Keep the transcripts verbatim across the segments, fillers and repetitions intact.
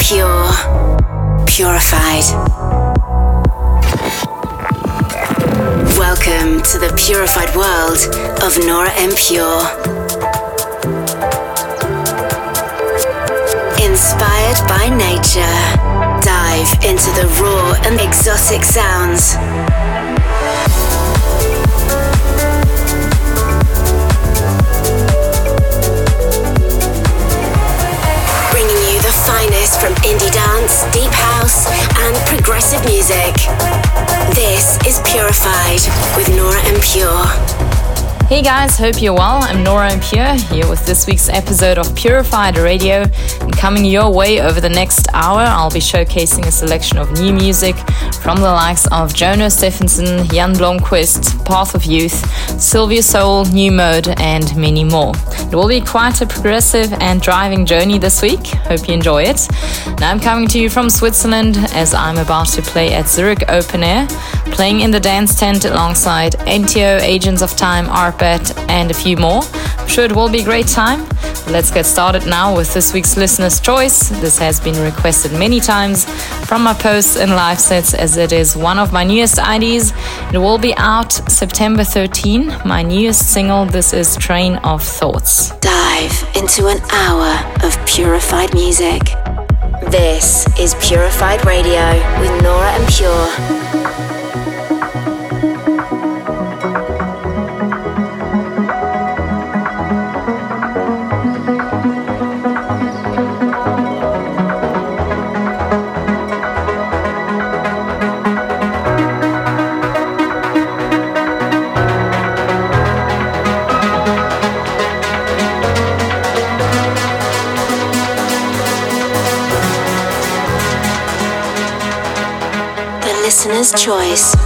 Pure. Purified. Welcome to the purified world of Nora En Pure. Inspired by nature, dive into the raw and exotic sounds. Bringing you the finest from indie dance, deep house, and progressive music. This is Purified with Nora En Pure. Hey guys, hope you're well. I'm Nora En Pure, here with this week's episode of Purified Radio. And coming your way over the next hour, I'll be showcasing a selection of new music from the likes of Jono Stephenson, Jan Blomqvist, Path of Youth, Sylvia Soul, New Mode, and many more. It will be quite a progressive and driving journey this week. Hope you enjoy it. Now I'm coming to you from Switzerland as I'm about to play at Zurich Open Air, playing in the dance tent alongside N T O, Agents of Time, Arpet, and a few more. I'm sure it will be a great time. Let's get started now with this week's listener's choice. This has been requested many times from my posts and live sets as it is one of my newest I Ds. It will be out September thirteenth, my newest single. This is Train of Thoughts. Dive into an hour of purified music. This is Purified Radio with Nora En Pure. Listener's choice.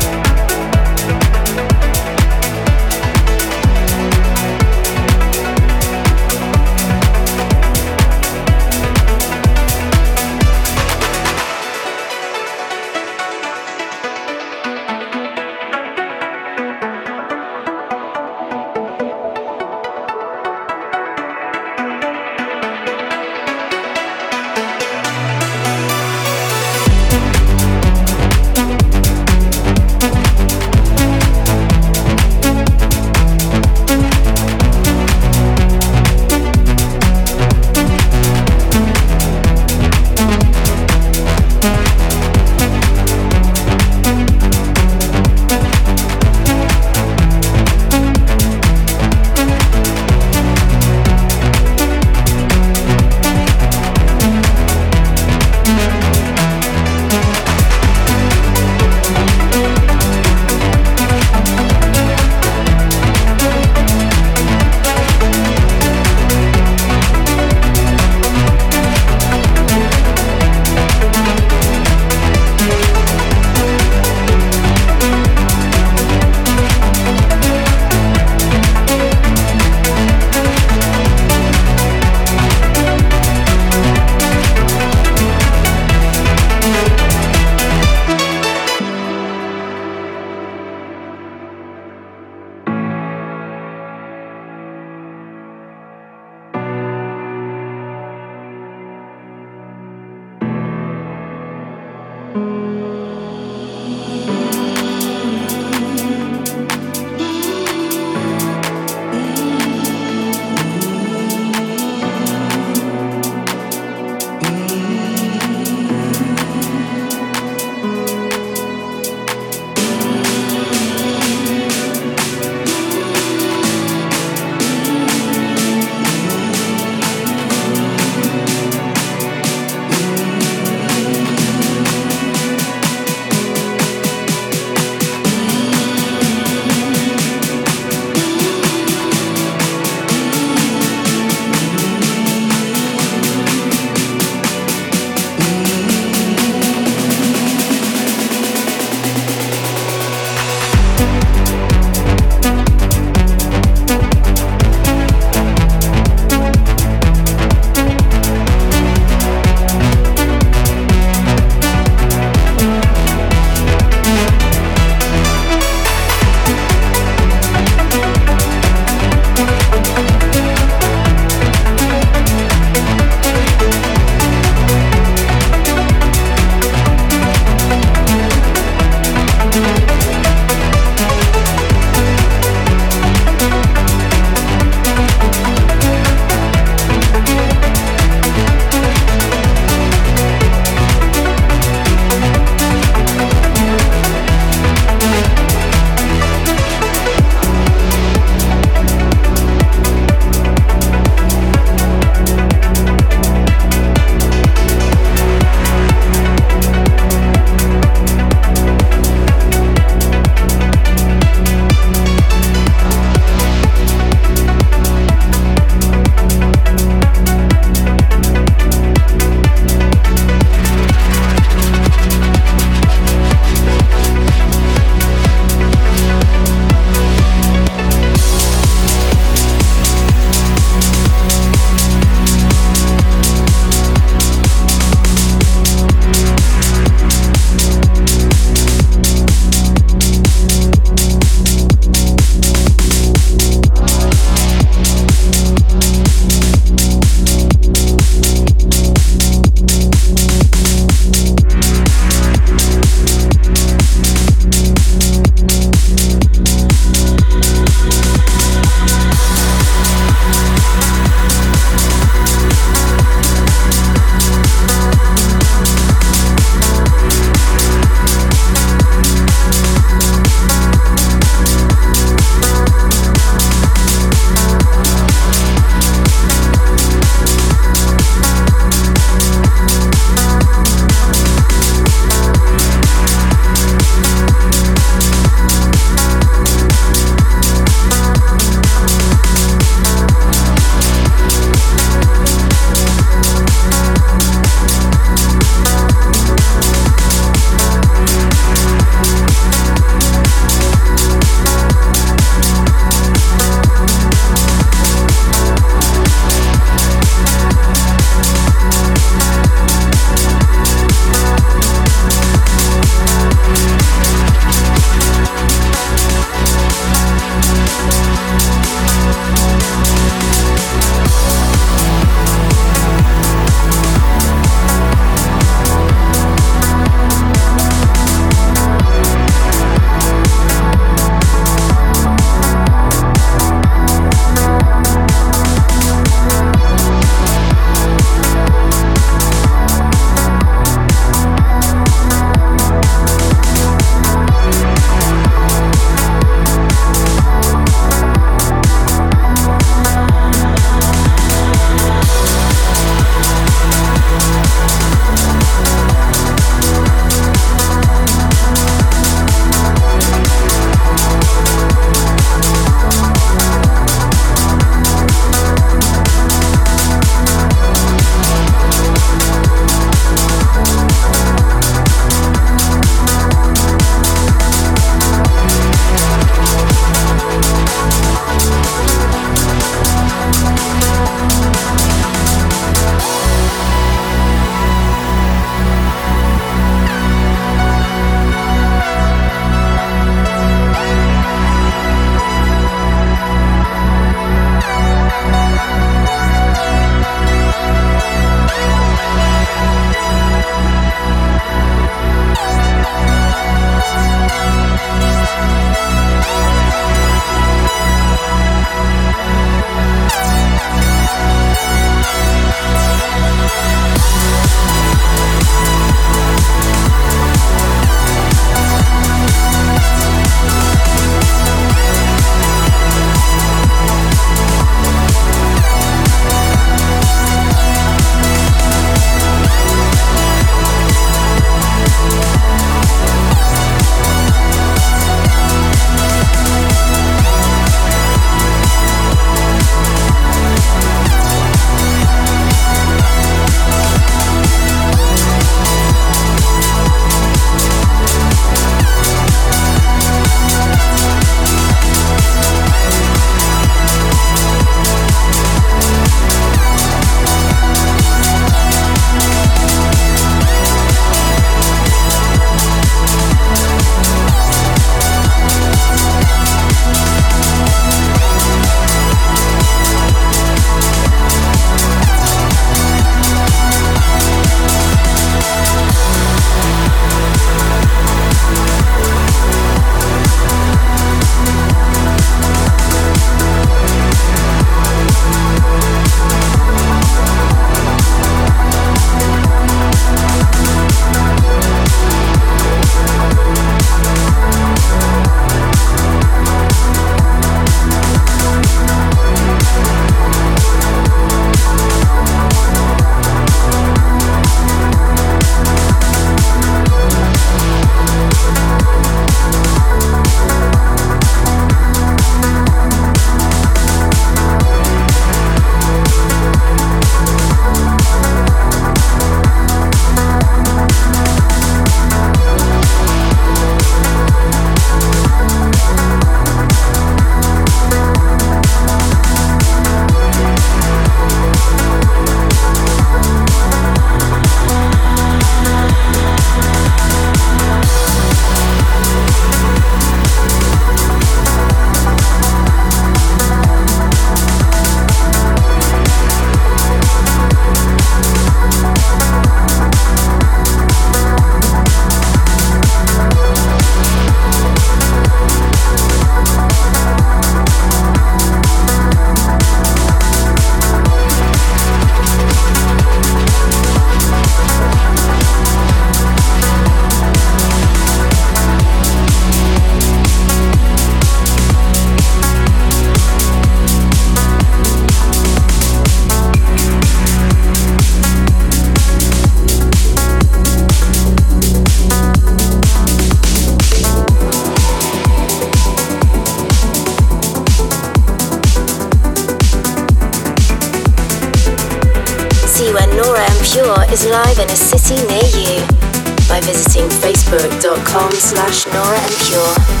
see when Nora En Pure is live in a city near you by visiting facebook.com slash Nora En Pure.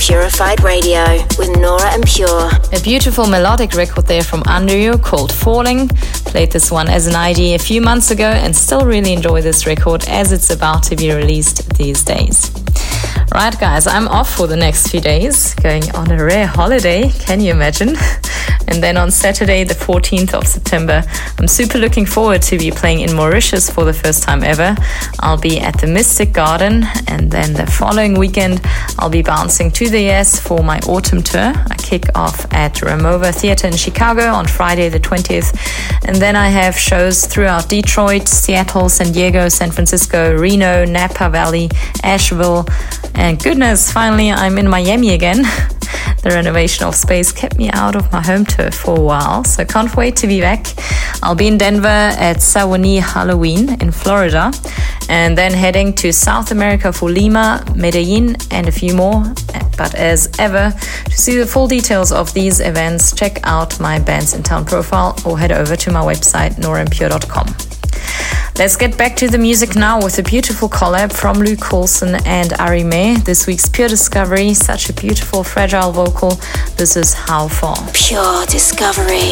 Purified Radio with Nora En Pure. A beautiful melodic record there from Underu called Falling. Played this one as an I D a few months ago and still really enjoy this record as it's about to be released these days. Right guys, I'm off for the next few days, going on a rare holiday, can you imagine? And then on Saturday, the fourteenth of September, I'm super looking forward to be playing in Mauritius for the first time ever. I'll be at the Mystic Garden, and then the following weekend, I'll be bouncing to the U S for my autumn tour. I kick off at Ramova Theatre in Chicago on Friday the twentieth, and then I have shows throughout Detroit, Seattle, San Diego, San Francisco, Reno, Napa Valley, Asheville, and goodness, finally I'm in Miami again. The renovation of space kept me out of my home turf for a while, so can't wait to be back. I'll be in Denver at Sewanee Halloween in Florida, and then heading to South America for Lima, Medellin, and a few more. But as ever, to see the full details of these events, check out my Bands in Town profile or head over to my website, nora en pure dot com. Let's get back to the music now with a beautiful collab from Luke Coulson and Ari May. This week's Pure Discovery, such a beautiful, fragile vocal. This is How Far. Pure Discovery.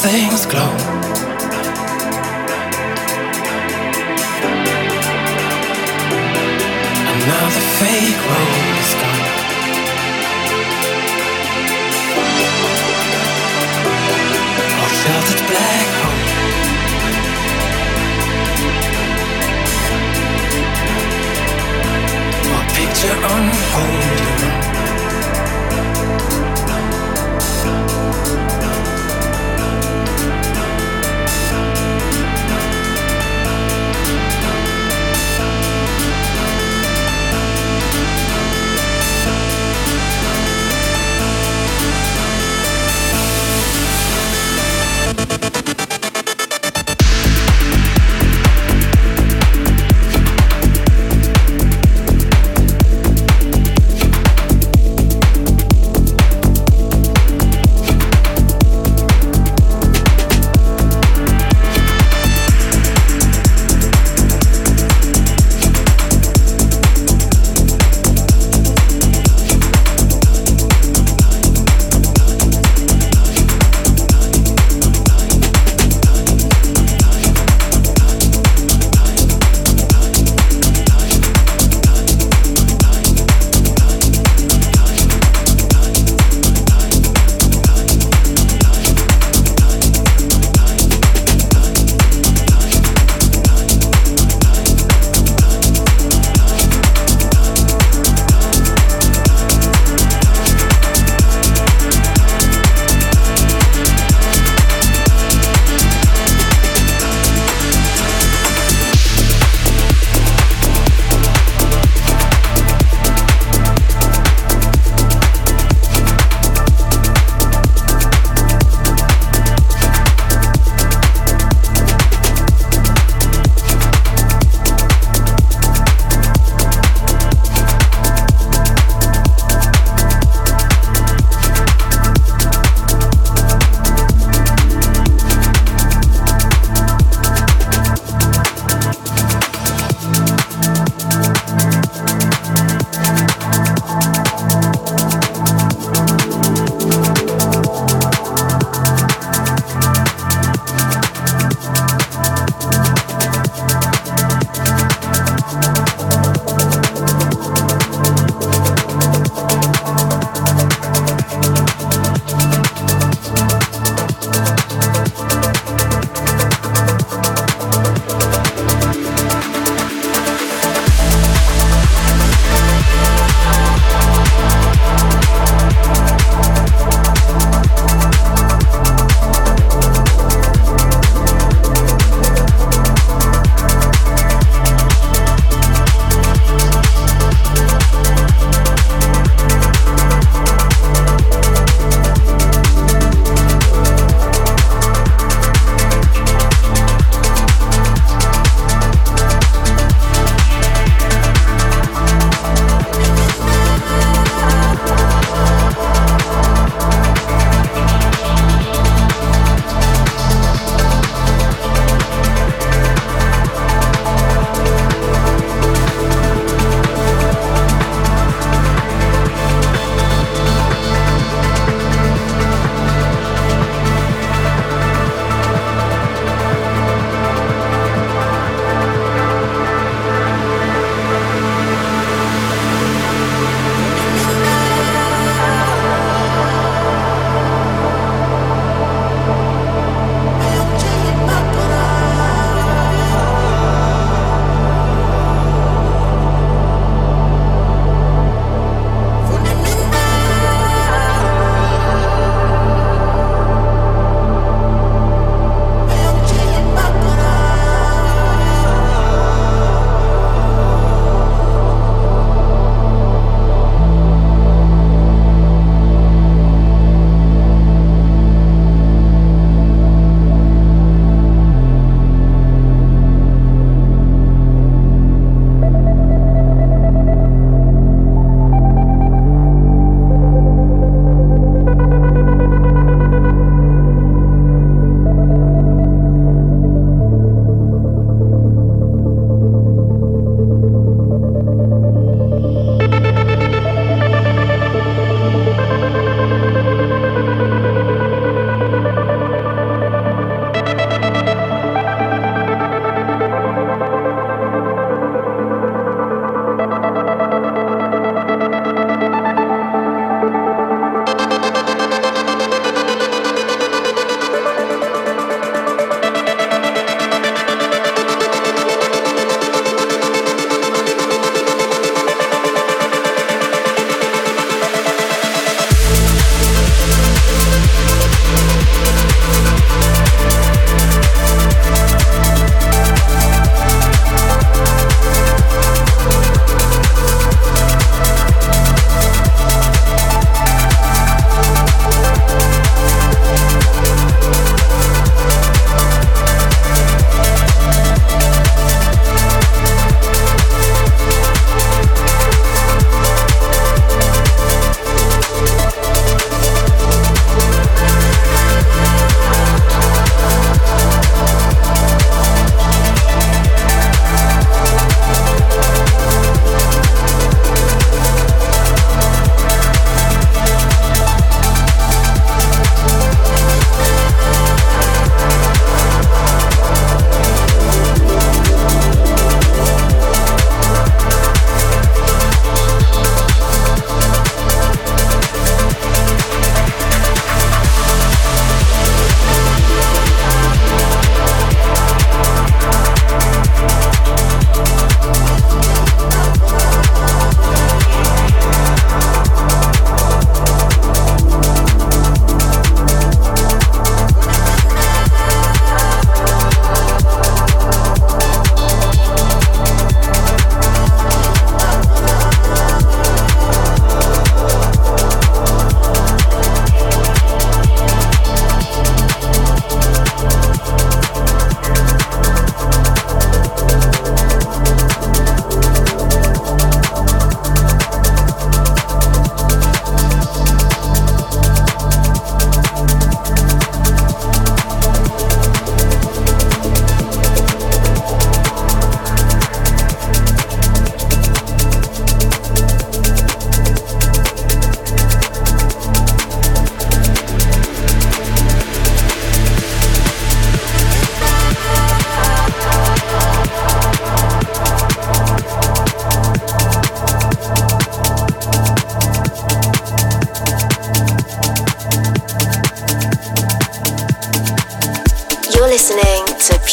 things glow. Another fake road is gone. Or sheltered black hole. Or picture unholding.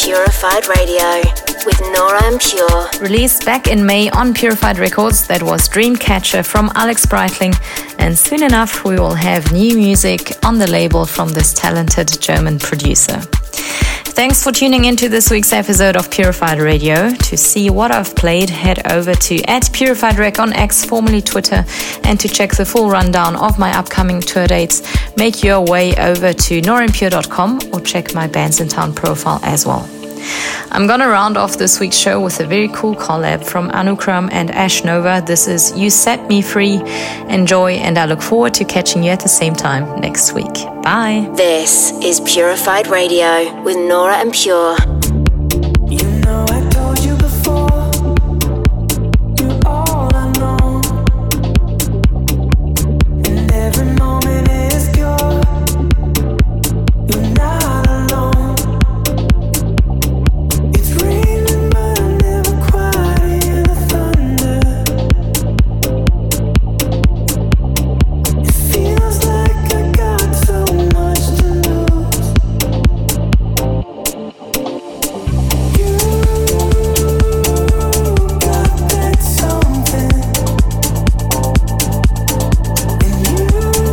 Purified Radio with Nora En Pure. Released back in May on Purified Records, that was Dreamcatcher from Alex Breitling, and soon enough we will have new music on the label from this talented German producer. Thanks for tuning into this week's episode of Purified Radio. To see what I've played, head over to at PurifiedRec on X, formerly Twitter, and to check the full rundown of my upcoming tour dates, make your way over to nora en pure dot com or check my Bands in Town profile as well. I'm gonna round off this week's show with a very cool collab from Anukram and Ash Nova. This is You Set Me Free. Enjoy, and I look forward to catching you at the same time next week. Bye. This is Purified Radio with Nora En Pure. You know I told you before, you're all I know, and every moment is pure. You're not alone. It's raining, but I never quite hear the thunder. It feels like I got so much to lose. You got that something, and you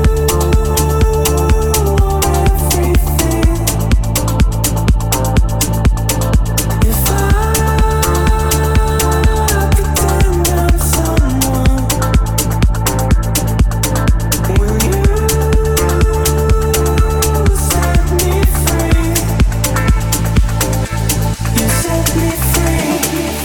are everything. If I pretend I'm someone, will you set me free? You set me free.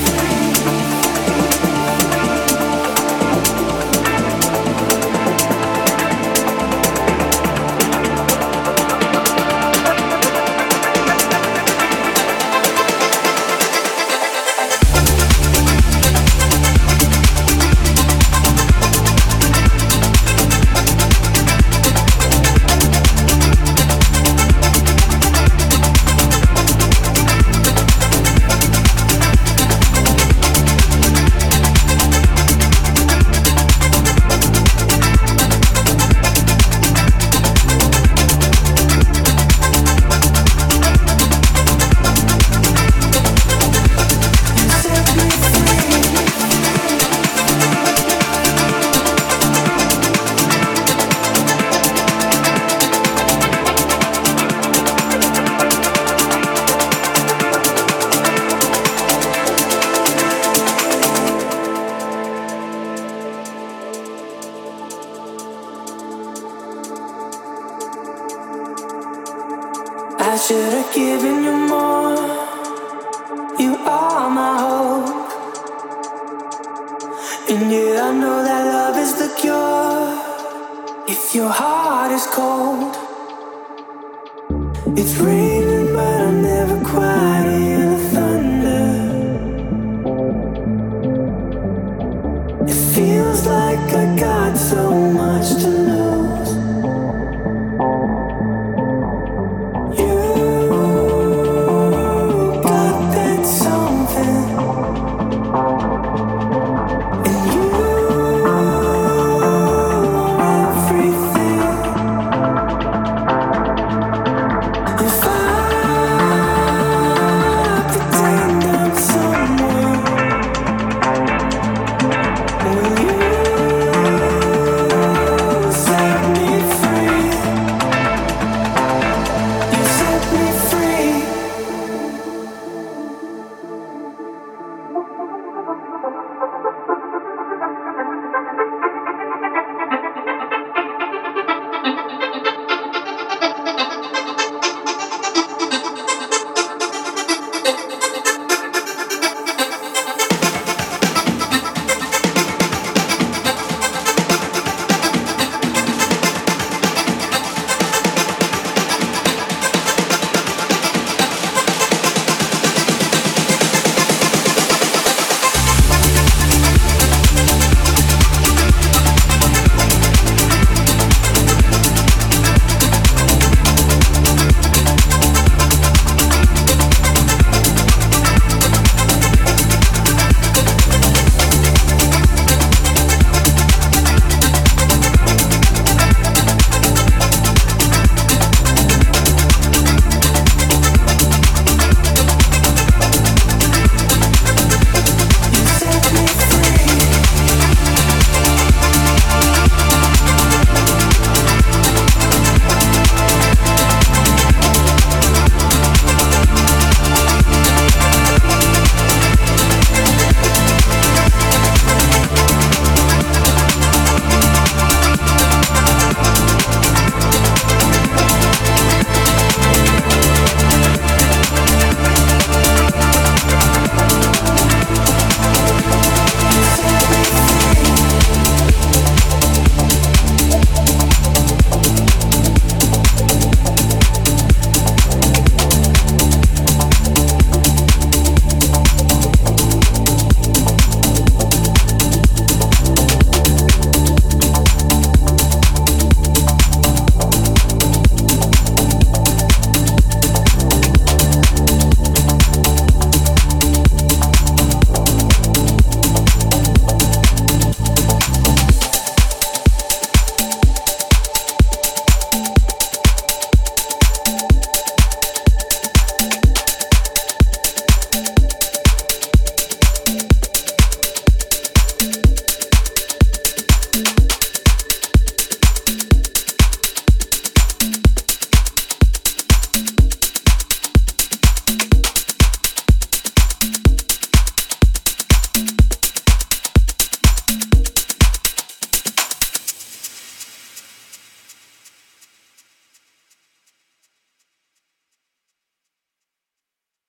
I should have given you more. You are my hope, and yeah, I know that love is the cure. If your heart is cold, it's raining.